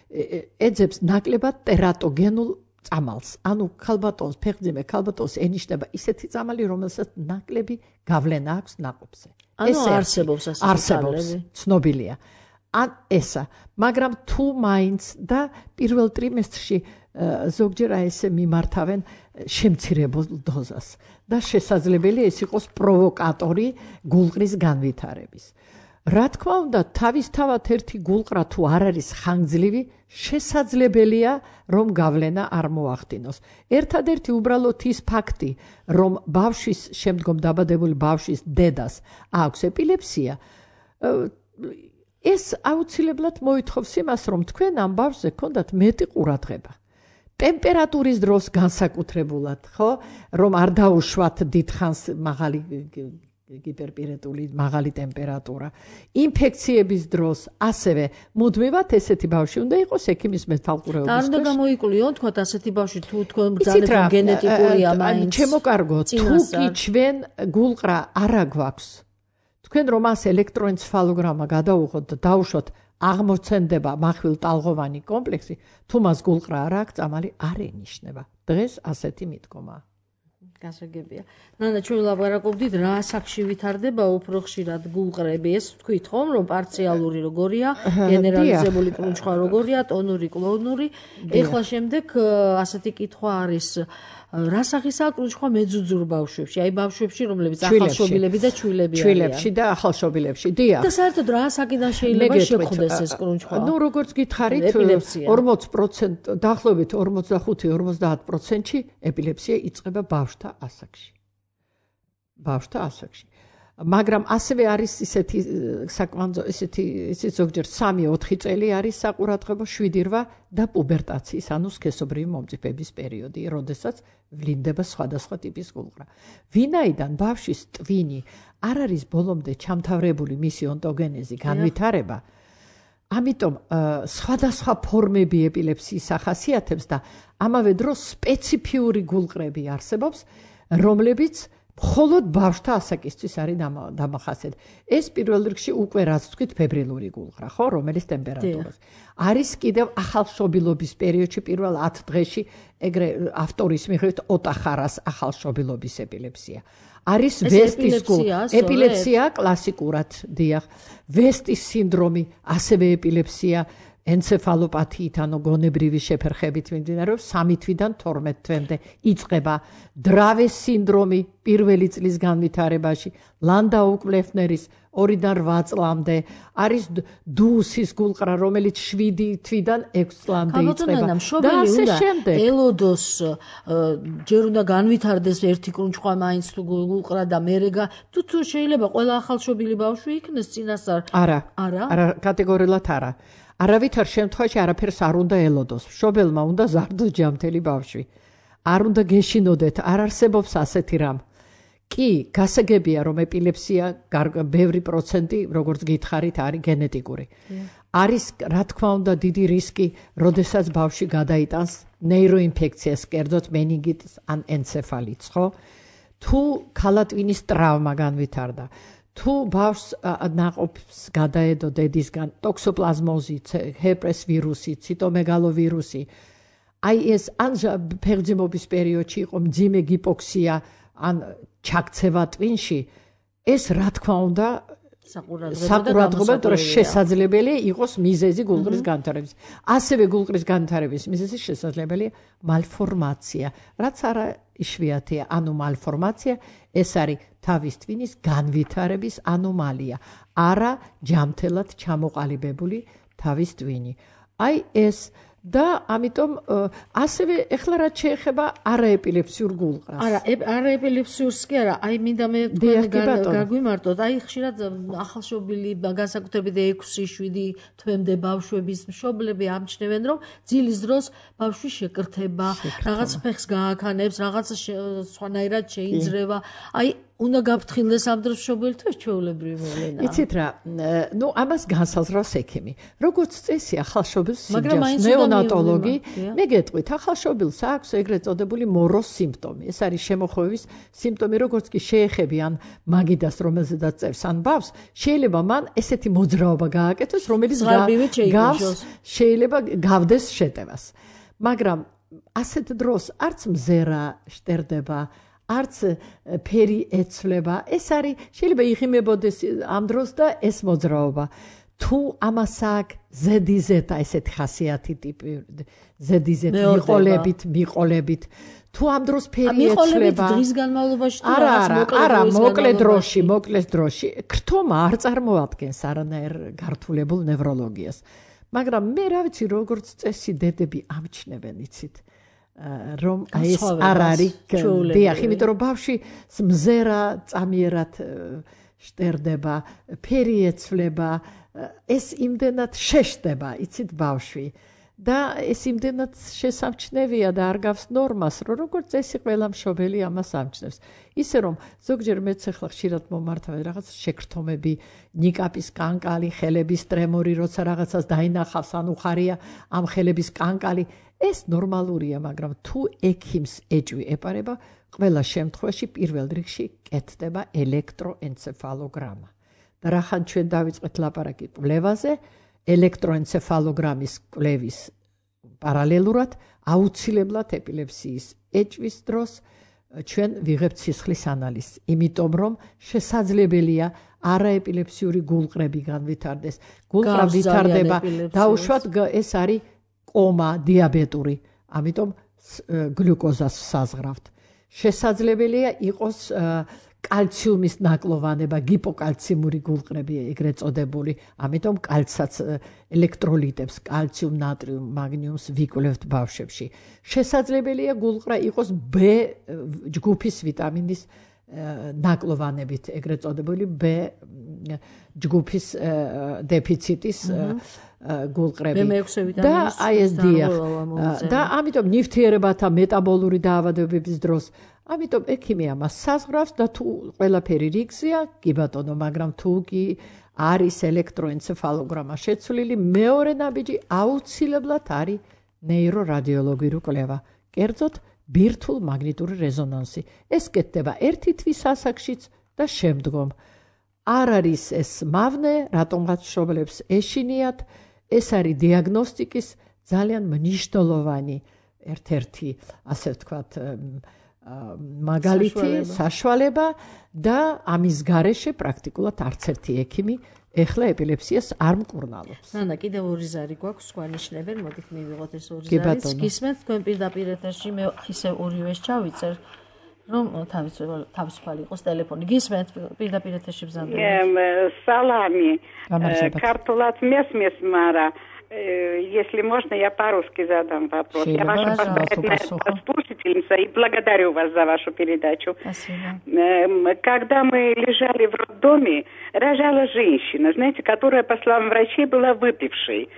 ეძებს ნაკლებად ტერატოგენულ წამალს. ანუ ქალბატონს ფეხმძიმე ქალბატონს ენიშნება ისეთი წამალი, რომელსაც ნაკლები გავლენა აქვს ნაყოფზე. ანუ არსებობს ასეთი წამალები. ცნობილია. ან ესა, მაგრამ თუ მაინც და პირველ ტრიმესტრში ზოგჯერ ესე მიმართავენ შემცირებულ დოზას და შესაძლებელი ეს იყოს პროვოკატორი გულყრის განვითარების. რა თქმა უნდა, თავისთავად ერთი გულყრა თუ არ არის ხანგრძლივი, შესაძლებელია რომ გავლენა არ მოახდინოს. ერთადერთი უბრალოდ ის ფაქტი, რომ ბავშვის შემდგომ დაბადებული ბავშვის დედას აქვს ეპილეფსია, ეს აუცილებლად მოითხოვს იმას, რომ თქვენ ამ ბავშვზე გქონდათ მეტი ყურადღება. ტემპერატურის დროს განსაკუთრებულად, ხო, რომ არ დაუშვათ დიდხანს მაღალი გიპერპირეტული მაღალი ტემპერატურა. ინფექციების დროს ასევე მუდმივად ესეთი ბავშვი უნდა იყოს ექიმის მეთვალყურეობის ქვეშ. და არ უნდა გამოიკვლიონ, თქვათ ასეთი ბავშვი თუ თქვენ ბრძანებულ გენეტიკურია მაინც. ჩემო კარგო, თუ კი ჩვენ გულყრა არ აგვაქვს, თქვენ რომ მას ელექტროენცეფალოგრამა გადაუღოთ და დაუშვოთ აღმოცენდება מחვილ ტალღოვანი კომპლექსი, თუ მას გულყრა არ აქვს, წამალი არ ენიშნება. დღეს ასეთი მიდგომაა. გასაგებია. ნანა, ჩვენ ვლაპარაკობდით რა ასაკში ვითარდება უფრო ხშირად გულყრები. ეს თქვით ხომ, რომ პარციალური როგორია, გენერალიზებული კრუნჩხვა როგორია, ტონური, კლონური. ეხლა შემდეგ ასეთი კითხვა არის რა სახისაა კრუნჩხვა მეძუძურ ბავშვებში? აი ბავშვებში, რომლებიც ახალშობილები და ჩვილები არიან. ჩვილებში და ახალშობილებში. დიახ. და საერთოდ რა ასაკიდან შეიძლება შეხვდეს ეს კრუნჩხვა? ნუ როგორც გითხარით, ორმოც პროცენტი, დაახლოებით ორმოცდახუთი ორმოცდაათ პროცენტში ეპილეფსია იწყება ბავშვთა ასაკში. ბავშვთა ასაკში. მაგრამ ასევე არის ისეთი საკმაოდ ისეთი ისიც ზოგჯერ სამი ოთხი წელი არის საყურადღებო შვიდი რვა და პუბერტაციის, ანუ სქესობრივი მომწიფების პერიოდი, როდესაც ვლინდება სხვადასხვა ტიპის გულყრა. ვინაიდან ბავშვის ტვინი არ არის ბოლომდე ჩამთავრებული მისი ონტოგენეზი, განვითარება, ამიტომ სხვადასხვა ფორმები ეპილეფსიის ახასიათებს და ამავე დროს სპეციფიური გულყრები არსებობს, რომლებიც მხოლოდ ბავშვთა ასაკისთვის არის დამახასიათებელი. ეს პირველ რიგში უკვე რაც თქვით ფებრილური გულყრა, ხო, რომელიც ტემპერატურას. არის კიდევ ახალშობილობის პერიოდში პირველ ათ დღეში, ეგრე ავტორის მიხედვით ოტახარას ახალშობილობის ეპილეფსია. არის ვესტის ეპილეფსია კლასიკურად, დიახ. ვესტის სინდრომი, ასევე ეპილეფსია. ენცეფალოპათიით, ანუ გონებრივი შეფერხებით მიმდინარეობს სამი თვიდან თორმეტ თვემდე იწყება. დრავეს სინდრომი პირველი წლის განვითარებაში, ლანდაუ-კლეფნერის ორიდან რვა წლამდე, არის დუსის გულყრა, რომელიც შვიდი თვიდან ექვს წლამდე იწყება. და ასე შემდეგ. ელოდოს ჯერ უნდა განვითარდეს ერთი კრუნჩხვა მაინც თუ გულყრა და მერე თუ თუ შეიძლება ყველა ახალშობილი ბავშვი იქნეს წინასწარ? არა. არა, კატეგორიულად არა. არავითარ შემთხვევაში არაფერს არ უნდა ელოდოს. მშობელმა უნდა ზარდოს ჯამთელი ბავშვი. არ უნდა გეშინოდეთ, არ არსებობს ასეთი რამ. კი, გასაგებია, რომ ეპილეფსია ბევრი პროცენტი, როგორც გითხარით, არის გენეტიკური. არის, რა თქმა უნდა, დიდი რისკი, როდესაც ბავშვი გადაიტანს ნეიროინფექციას, კერძოდ მენინგიტს ან ენცეფალიტს, ხო? თუ ქალატვინის ტრავმა განვითარდა, თუ ბავშვს ნაყოფს გადაედო დედისგან ტოქსოპლაზმოზი, ჰერპეს ვირუსი, ციტომეგალოვირუსი, აი ეს ან ფეხმძიმობის პერიოდში იყო მძიმე გიპოქსია, ან ჩაქცევა ტვინში, ეს რა თქმა უნდა საყურადღებო და შესაძლებელია იყოს მიზეზი გულყრის განვითარების. ასევე გულყრის განვითარების მიზეზი შესაძლებელია მალფორმაცია, რაც არა იშვიათია, ანუ მალფორმაცია ეს არის თავის ტვინის განვითარების ანომალია, არა ჯამთელად ჩამოყალიბებული თავის ტვინი. აი ეს და ამიტომ ასევე ეხლა რაც შეეხება არაეპილეფსიურ გულყრას. არა, არაეპილეფსიურს კი არა, აი მინდა მე გაგვიმარტოთ, აი ხშირად ახალშობილი განსაკუთრებით ექვსი შვიდი თვემდე ბავშვების მშობლები ამჩნევენ, რომ ძილის დროს ბავშვი შეკრთება, რაღაც ფეხს გააქანებს, რაღაც სხვანაირად შეიძრება. აი უნდა გაფრთხილდეს ამ დროს მშობელი თუ ჩვეულებრივი მოვლენაა. იცით რა, ნუ ამას განსაზღვრავს ექიმი. როგორც წესი ახალშობილს სიძავს ნეონატოლოგი, მე გეტყვით, ახალშობილს აქვს ეგრეთ წოდებული მოროს სიმპტომი. ეს არის შემოხვევის სიმპტომი, როგორც კი შეეხებიან მაგიდას, რომელზედაც წევს ან ბავს, შეიძლება მან ესეთი მოძრაობა გააკეთოს, რომელიც გავს შეიძლება გავდეს შეტევას. მაგრამ ასეთ დროს არც მზერა შტერდება, არც ფერი ეცვლება, ეს არის შეიძლება იღიმებოდეს ამ დროს და ეს მოძრაობა. თუ ამას აქვს ზედიზეთა ესეთი ხასიათი ტიპი, ზედიზეთ მიყოლებით, მიყოლებით, თუ ამ დროს ფერი ეცვლება, დღის განმავლობაში თუ რაღაც არა, მოკლე დროში, მოკლე დროში, ქრთომა არ წარმოადგენს არანაირ გართულებულ ნევროლოგიას. მაგრამ მე რა ვიცი, როგორც წესი დედები ამჩნევენ, იცით. რომ აი ეს არ არის დიახ, იმიტომ რომ ბავშვი მზერა წამიერად შტერდება, ფერი ეცვლება, ეს იმდენად შეშდება, იცით ბავშვი და ეს იმდენად შესამჩნევია და არ გავს ნორმას, რომ როგორც წესი ყველა მშობელი ამას ამჩნევს. ისე რომ ზოგჯერ მეც ახლა ხშირად მომართავენ რაღაც შეკრთომები, ნიკაპის კანკალი, ხელების ტრემორი, როცა რაღაცას დაინახავს, ან უხარია ამ ხელების კანკალი. ეს ნორმალურია, მაგრამ თუ ექიმს ეჭვი ეპარება, ყველა შემთხვევაში პირველ რიგში კეთდება ელექტროენცეფალოგრამა. და რახან ჩვენ დავიწყეთ ლაპარაკი კვლევაზე, ელექტროენცეფალოგრამის კვლევის პარალელურად აუცილებლად ეპილეფსიის ეჭვის დროს ჩვენ ვიღებთ სისხლის ანალიზს, იმიტომ რომ შესაძლებელია არაეპილეფსიური გულყრები განვითარდეს. გულყრა ვითარდება, დაუშვათ ეს არის კომა დიაბეტური, ამიტომ გლუკოზას საზღრავთ. შესაძლებელია იყოს კალციუმის ნაკლოვანება, გიპოკალციუმური გულყრები ეგრეთ წოდებული, ამიტომ კალცსაც ელექტროლიტებს, კალციუმ, ნატრიუმ, მაგნიუმს ვიკვლევთ ბავშვებში. შესაძლებელია გულყრა იყოს B ჯგუფის ვიტამინის ნაკლოვანებით, ეგრეთ წოდებული B ჯგუფის დეფიციტის გულყრები და აი ეს დიახ და ამიტომ ნივთიერებათა მეტაბოლური დაავადებების დროს ამიტომ ექიმი ამას საზღვრავს და თუ ყველაფერი რიგზეა კი ბატონო, მაგრამ თუ კი არის ელექტროენცეფალოგრამა შეცვლილი, მეორე ნაბიჯი აუცილებლად არის ნეირორადიოლოგიური კვლევა, კერძოდ ბირთულ მაგნიტური რეზონანსი. ეს კეთდება ერთი თვის ასაკშიც და შემდგომ. არ არის ეს მავნე, რატომღაც მშობლებს ეშინიათ, ეს არის დიაგნოსტიკის ძალიან მნიშვნელოვანი ერთ-ერთი, ასე ვთქვათ, მაგალითი, საშუალება და ამის გარეშე პრაქტიკულად არც ერთი ექიმი ეხლა ეპილეფსიას არ მკურნალობს. ნანა, კიდევ ორი ზარი გვაქვს, სხვა ნიშნებენ, მოდით მივიღოთ ეს ორი ზარი. გისმენთ თქვენ პირდაპირ ეთერში, მე ისე ორივეს ჩავიწერ, რომ თავისუფალი იყოს ტელეფონი. გისმენთ პირდაპირ ეთერში ბრძანდება. Салами. Картулат мес-мес мара. Если можно, я по-русски задам вопрос. Я ваша постоянная слушательница и благодарю вас за вашу передачу. Спасибо. Когда мы лежали в роддоме, рожала женщина, знаете, которая, по словам врачей, была выпившей.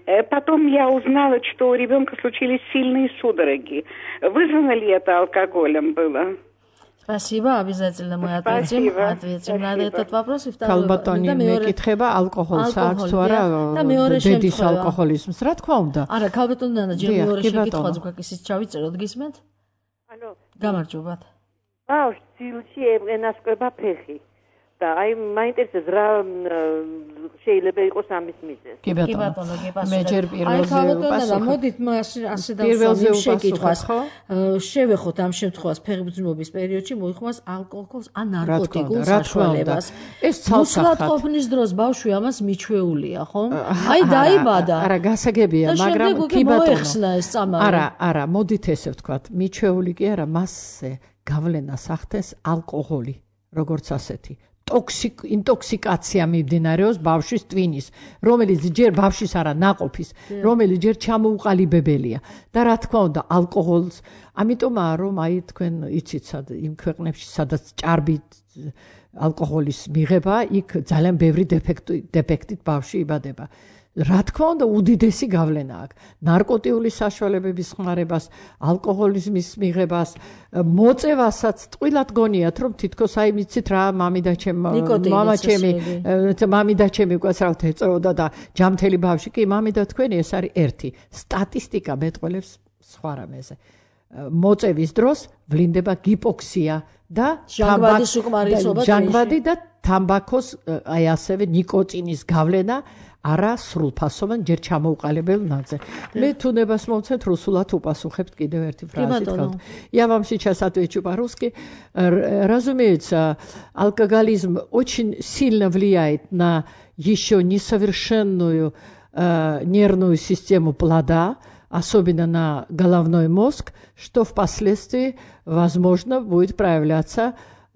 Потом я узнала, что у ребенка случились сильные судороги. Вызвано ли это алкоголем было? Спасибо, обязательно мы ответим, ответим на этот вопрос. И второй вопрос. მეკითხება ალკოჰოლს აქვს თუ არა დედის ალკოჰოლიზმს, რა თქმა უნდა. არა, ქალბატონი ნანა, ჯერ მეორე შეკითხვაც უკვე ისიც ჩავიწეროთ, გისმენთ? ანუ, გამარჯობათ. ბავშვს ძილში ენასკვება ფეხი. და აი მაინტერესებს რა შეიძლება იყოს ამის მიზეზი. კი ბატონო, მე ჯერ პირველზე ვუპასუხებ. მოდით ასე დავსვამ შეკითხვას. შევეხოთ ამ შემთხვევას ფეხბრძნობის პერიოდში მოიხმას ალკოჰოლს ან ნარკოტიკულ საშუალებას. ეს ცალსახად ყოფნის დროს ბავშვი ამას მიჩვეულია, ხო? აი დაიბადა. არა, გასაგებია, მაგრამ კი ბატონო. არა, არა, მოდით ესე ვთქვათ, მიჩვეული კი არა, მასზე გავლენას ახდენს ალკოჰოლი, როგორც ასეთი. ტოქსიკ ინტოქსიკაცია მიმდინარეობს ბავშვის ტვინის, რომელიც ჯერ ბავშვის არა ნაყოფის, რომელიც ჯერ ჩამოუყალიბებელია და რა თქმა უნდა ალკოჰოლს, ამიტომაა რომ აი თქვენ იცით სად იმ ქვეყნებში სადაც ჭარბი ალკოჰოლის მიღება, იქ ძალიან ბევრი დეფექტი დეფექტით ბავშვი იბადება. რა თქმა უნდა უდიდესი გავლენა აქვს ნარკოტიკული საშუალებების ხმარებას, ალკოჰოლიზმის მიღებას, მოწევასაც ტყილად გონიათ რომ თითქოს აი მიცით რა მამიდა ჩემ მამა ჩემი მამიდა ჩემი უკაცრავად ეწეოდა და ჯამთელი ბავშვი კი მამიდა თქვენი ეს არის ერთი სტატისტიკა მეტყველებს სხვა რამეზე მოწევის დროს ვლინდება გიპოქსია და ჟანგბადი და თამბაქოს აი ასევე ნიკოტინის გავლენა არა სრულფასოვან ჯერ ჩამოუყალიბებელ ნაძე. Мы тунებას мовцет русулат упасухебт კიდევ ერთი фразით. Я вам сейчас отвечу по-русски. Разумеется, алкоголизм очень сильно влияет на еще несовершенную э, нервную систему плода, особенно на головной мозг, что впоследствии, возможно, будет проявляться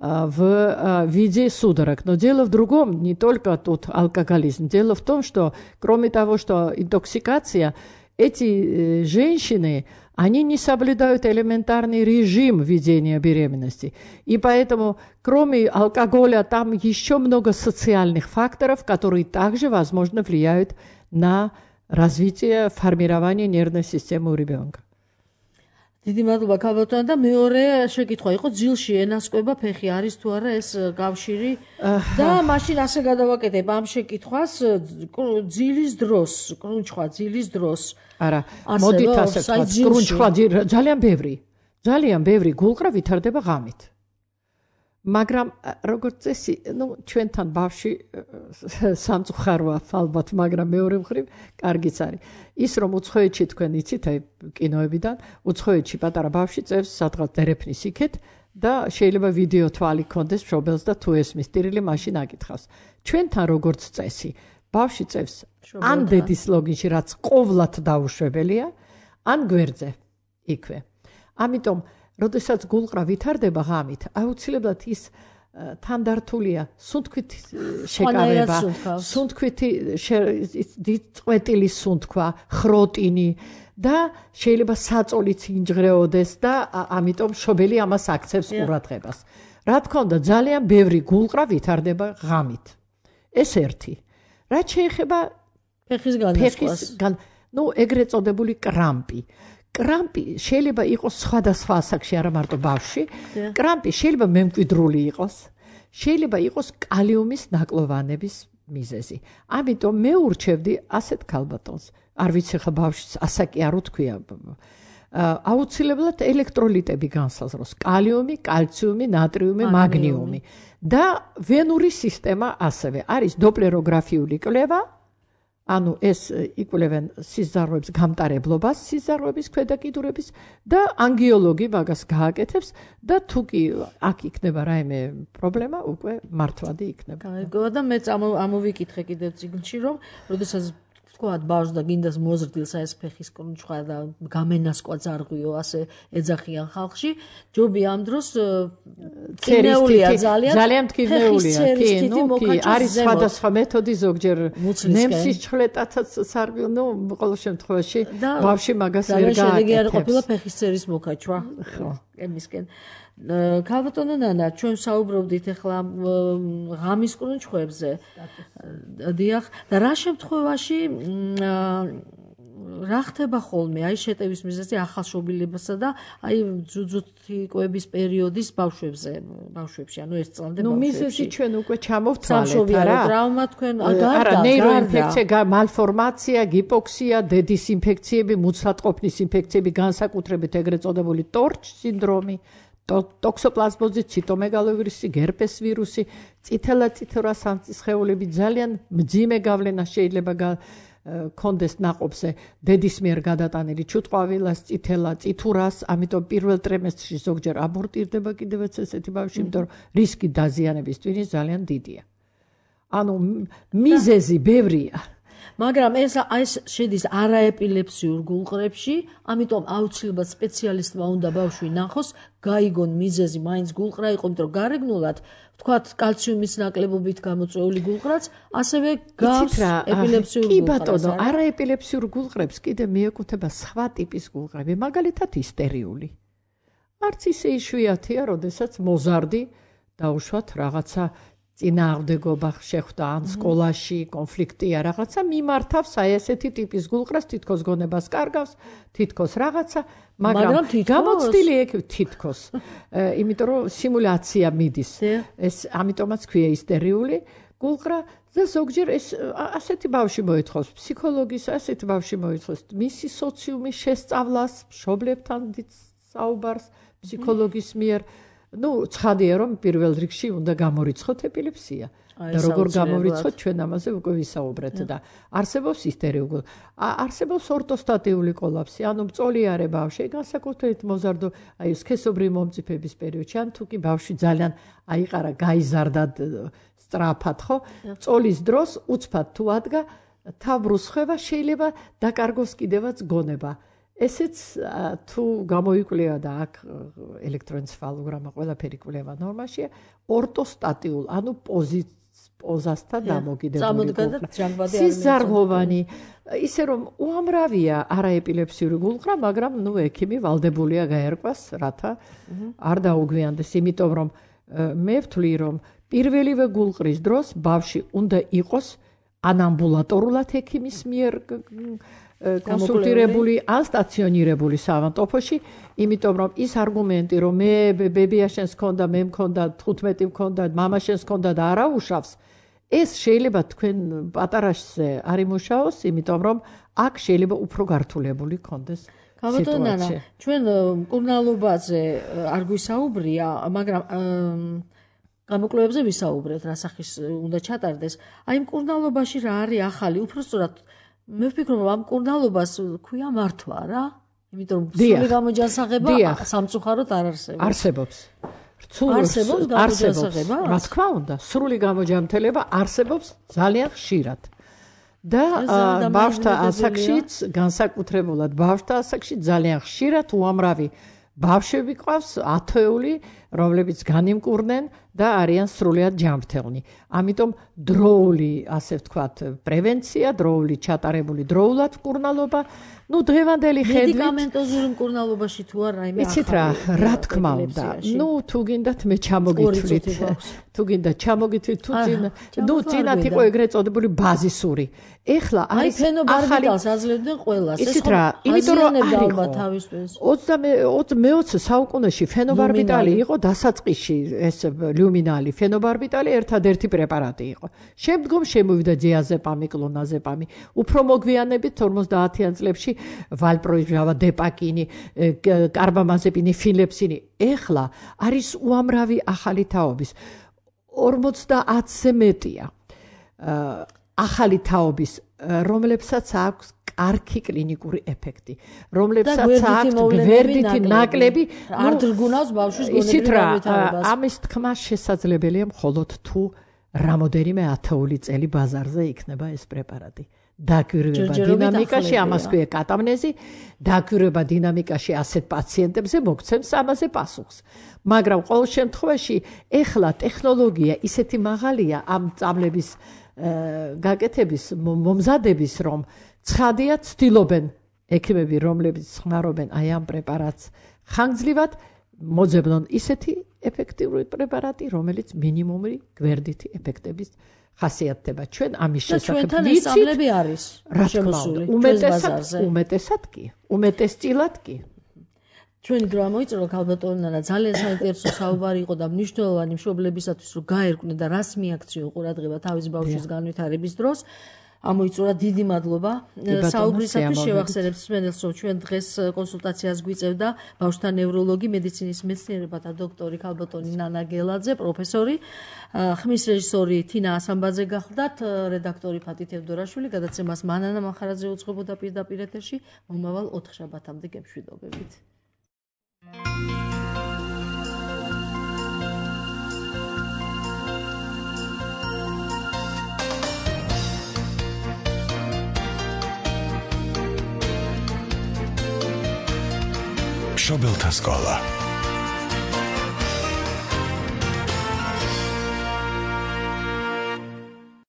в виде судорог. Но дело в другом, не только тут алкоголизм. Дело в том, что кроме того, что интоксикация, эти женщины, они не соблюдают элементарный режим ведения беременности. И поэтому, кроме алкоголя, там еще много социальных факторов, которые также, возможно, влияют на развитие, формирование нервной системы у ребенка. დიდი მადლობა ქალბატონო და მეორე შეკითხვა იყო ძილში ენასკვება ფეხი არის თუ არა ეს კავშირი და მაშინ ასე გადავაკეთებ ამ შეკითხვას ძილის დროს კრუნჩხვა ძილის დროს არა მოდით ასე ვთქვათ კრუნჩხვა ძალიან ბევრი ძალიან ბევრი გულყრა ვითარდება ღამით მაგრამ როგორც წესი ნუ ჩვენთან ბავში სამწუხაროა ალბათ მაგრამ მეორე მხრივ კარგიც არის ის რომ უცხოეთში თქვენ იცით აი კინოებიდან უცხოეთში პატარა ბავში წევს სადღაც დერეფნის იქეთ და შეიძლება ვიდეო თვალი კონდეს მშობელს და თუ ესმის ტირილი მაშინ აკითხავს ჩვენთან როგორც წესი ბავში წევს ან დედის ლოგინში რაც ყოვლად დაუშვებელია ან გვერდზე იქვე ამიტომ როდესაც გულყრა ვითარდება ღამით, აუცილებლად ის თანდართულია სუნთქვით შეკავება, სუნთქვითი წყვეტილი სუნთქვა, ხროტინი და შეიძლება საწოლიც ინჯღრეოდეს და ამიტომ მშობელი ამას აქცევს ყურადღებას. რა თქმა უნდა, ძალიან ბევრი გულყრა ვითარდება ღამით. ეს ერთი. რაც შეეხება ფეხის განასხვას. ნუ ეგრეთ წოდებული კრამპი. კრამპი შეიძლება იყოს სხვადასხვა ასაკში, არა მარტო ბავშვში. კრამპი შეიძლება მემკვიდრული იყოს, შეიძლება იყოს კალიუმის ნაკლოვანების მიზეზი. ამიტომ მე ურჩევდი ასეთ ქალბატონს. არ ვიცი ხა ბავშვს ასაკი არ უთქვია. აუცილებლად ელექტროლიტები განსაზღვროს: კალიუმი, კალციუმი, ნატრიუმი, მაგნიუმი და ვენური სისტემა ასევე. არის დოპლეროგრაფიული კვლევა. ანუ ეს იკვლევენ სიზაროების გამტარებლობას, სიზაროების ქვედაკიდურების და ანგიოლოგი მაგას გააკეთებს და თუ კი აქ იქნება რაიმე პრობლემა, უკვე მართვადი იქნება. გაიგო და მე ამოვიკითხე კიდევ წიგნში, რომ როდესაც თქვათ ბავშვს და გინდას მოზრდილს ეს ფეხის კრუნჩხვა და გამენასკვა ძარღვიო ასე ეძახიან ხალხში, ჯობი ამ დროს კინეულია ძალიან ძალიან ტკივნეულია, კი, ნუ კი, არის სხვადასხვა მეთოდი ზოგჯერ ნემსის ჩხლეტათაც სარგო, ნუ ყოველ შემთხვევაში ბავშვი მაგას ვერ გააკეთებს. შედეგი არ ყოფილა ფეხის წერის მოკაჩვა. ხო, ემისკენ. ქალბატონო ნანა, ჩვენ საუბრობდით ახლა ღამის კრუნჩხვებზე. დიახ, და რა შემთხვევაში რა ხდება ხოლმე აი შეტევის მიზეზი ახალშობილებასა და აი ძუძუთი პერიოდის ბავშვებზე, ბავშვებში, ანუ ერთ წლამდე ბავშვებში. ნუ მიზეზი ჩვენ უკვე ჩამოვთვალეთ რა. ტრავმა თქვენ არა, ნეიროინფექცია, მალფორმაცია, გიპოქსია, დედის ინფექციები, მუცლადყოფნის ინფექციები, განსაკუთრებით ეგრეთ წოდებული ტორჩ სინდრომი, ტოქსოპლაზმოზი, ციტომეგალოვირუსი, გერპეს ვირუსი, წითელა-წითურა სამწის სხეულები ძალიან მძიმე გავლენა შეიძლება კონდეს ნაყოფზე დედის მიერ გადატანილი ჩუტყვავილას, წითელა, წითურას, ამიტომ პირველ ტრიმესტრში ზოგჯერ აბორტირდება კიდევაც ესეთი ბავშვი, იმიტომ რომ რისკი დაზიანების ტვინის ძალიან დიდია. ანუ მიზეზი ბევრია. მაგრამ ეს ეს შედის არაეპილეფსიურ გულყრებში, ამიტომ აუცილებლად სპეციალისტმა უნდა ბავშვი ნახოს, გაიგონ მიზეზი მაინც გულყრა იყო, იმიტომ რომ გარეგნულად ვთქვათ კალციუმის ნაკლებობით გამოწვეული გულყრაც, ასევე გავს ეპილეფსიურ გულყრას. კი ბატონო, არაეპილეფსიურ გულყრებს კიდე მიეკუთვნება სხვა ტიპის გულყრები, მაგალითად ისტერიული. არც ისე იშვიათია, როდესაც მოზარდი დაუშვათ რაღაცა წინააღმდეგობა შეხვდა ან სკოლაში კონფლიქტია რაღაცა მიმართავს აი ესეთი ტიპის გულყრას თითქოს გონებას კარგავს თითქოს რაღაცა მაგრამ გამოცდილი ეგ თითქოს იმიტომ რომ სიმულაცია მიდის ეს ამიტომაც ქვია ისტერიული გულყრა და ზოგჯერ ეს ასეთი ბავშვი მოითხოვს ფსიქოლოგის ასეთი ბავშვი მოითხოვს მისი სოციუმის შესწავლას მშობლებთან საუბარს ფსიქოლოგის მიერ ну, ცხადია რომ პირველ რიგში უნდა გამორიცხოთ ეპილეფსია. და როგორ გამორიცხოთ ჩვენ ამაზე უკვე ვისაუბრეთ და არსებობს ისტერიული, არსებობს ორტოსტატიული კოლაფსი, ანუ მწოლიარე ბავშვი, განსაკუთრებით მოზარდო, აი სქესობრივი მომწიფების პერიოდში, ან თუ კი ბავშვი ძალიან აიყარა, გაიზარდა სწრაფად, ხო? მწოლის დროს უცბად თუ ადგა, თავბრუსხვევა შეიძლება დაკარგოს კიდევაც გონება. ესეც თუ გამოიკვლია და აქ ელექტროენცეფალოგრამა ყველაფერი კვლევა ნორმაშია ორტოსტატიულ ანუ პოზასთან დამოკიდებული სიზარღოვანი ისე რომ უამრავია არაეპილეფსიური გულყრა მაგრამ ნუ ექიმი ვალდებულია გაერკვას რათა არ დაუგვიანდეს იმიტომ რომ მე ვთვლი რომ პირველივე გულყრის დროს ბავშვი უნდა იყოს ან ამბულატორულად ექიმის მიერ კონსულტირებული ან სტაციონირებული სავანტოფოში, იმიტომ რომ ის არგუმენტი, რომ მე ბებია შენს ქონდა, მე მქონდა, თხუთმეტი მქონდა, მამა შენს ქონდა და არ აუშავს, ეს შეიძლება თქვენ პატარაშზე არ იმუშაოს, იმიტომ რომ აქ შეიძლება უფრო გართულებული ქონდეს სიტუაცია. ჩვენ მკურნალობაზე არ გვისაუბრია, მაგრამ გამოკვლევებზე ვისაუბრეთ, რა სახის უნდა ჩატარდეს. აი მკურნალობაში რა არის ახალი, უბრალოდ მე ვფიქრობ რომ ამ მკურნალობას ქვია მართვა რა იმიტომ რომ სრული გამოჯანსაღება სამწუხაროდ არ არსებობს არსებობს არსებობს გამოჯანსაღება რა თქმა უნდა სრული გამოჯანმრთელება არსებობს ძალიან ხშირად და ბავშვთა ასაკშიც განსაკუთრებულად ბავშვთა ასაკში ძალიან ხშირად უამრავი ბავშვები ყავს ათეული რომლებიც განიმკურნენ და არიან სრულიად ჯანმრთელნი. ამიტომ დროული, ასე ვთქვათ, პრევენცია, დროული ჩატარებული დროულად მკურნალობა, ну დღევანდელი ხედვით მედიკამენტოზური მკურნალობაში თუ არა იმე ახალი. იცით რა, რა თქმა უნდა. ну თუ გინდათ მე ჩამოგითვლით. თუ გინდათ ჩამოგითვლით თუ წინ, ну წინათ იყო ეგრეთ წოდებული ბაზისური. ეხლა არის ფენობარბიტალს აძლევდნენ ყველას. იცით რა, იმიტომ რომ ალბათ ოცდამეოცე საუკუნეში ფენობარბიტალი იყო დასაწყისში ეს ლიუმინალი ფენობარბიტალი ერთადერთი პრეპარატი იყო. შემდგომ შემოვიდა დიაზეპამი, კლონაზეპამი. უფრო მოგვიანებით ორმოცდაათიან წლებში ვალპროიჟავა, დეპაკინი, კარბამაზეპინი, ფილეპსინი. ეხლა არის უამრავი ახალი თაობის. ორმოცდაათზე მეტია. ახალი თაობის, რომლებსაც აქვს კარგი კლინიკური ეფექტი, რომლებსაც აქვს გვერდითი ნაკლები, არ დრგუნავს ბავშვის გონებრივ განვითარებას. ამის თქმა შესაძლებელია მხოლოდ თუ რამოდენიმე ათეული წელი ბაზარზე იქნება ეს პრეპარატი. დაკვირვება დინამიკაში, ამას ქვია კატამნეზი, დაკვირვება დინამიკაში ასეთ პაციენტებზე მოგცემს ამაზე პასუხს. მაგრამ ყოველ შემთხვევაში ეხლა ტექნოლოგია ისეთი მაღალია ამ წამლების გაკეთების მომზადების რომ ცხადია ცდილობენ ექიმები რომლებიც ხმარობენ აი ამ პრეპარატს ხანგრძლივად მოძებნონ ისეთი ეფექტიური პრეპარატი, რომელიც მინიმუმი გვერდითი ეფექტების ხასიათდება. ჩვენ ამის შესახებ ვიცით, სწავლები არის შემოსული. უმეტესად, უმეტესად კი, უმეტესწილად კი. ჩვენ დრო მოიწრო ქალბატონმა და ძალიან საინტერესო საუბარი იყო და მნიშვნელოვანი მშობლებისათვის რომ გაერკვნენ და რას მიაქციონ ყურადღება თავის ბავშვის განვითარების დროს. ამოიწურა დიდი მადლობა საუბრისათვის. შევახსენებ მსმენელს რომ ჩვენ დღეს კონსულტაციას გვიწევდა ბავშვთა ნევროლოგი, მედიცინის მეცნიერებათა დოქტორი ქალბატონი ნანა გელაძე, პროფესორი. ხმის რეჟისორი თინა ასამბაძე გახლდათ, რედაქტორი ფათი თევდორაშვილი, გადაცემას მანანა მახარაძე უძღვებოდა პირდაპირ ეთერში. მომავალ ოთხშაბათამდე გემშვიდობებით. მშობელთა სკოლა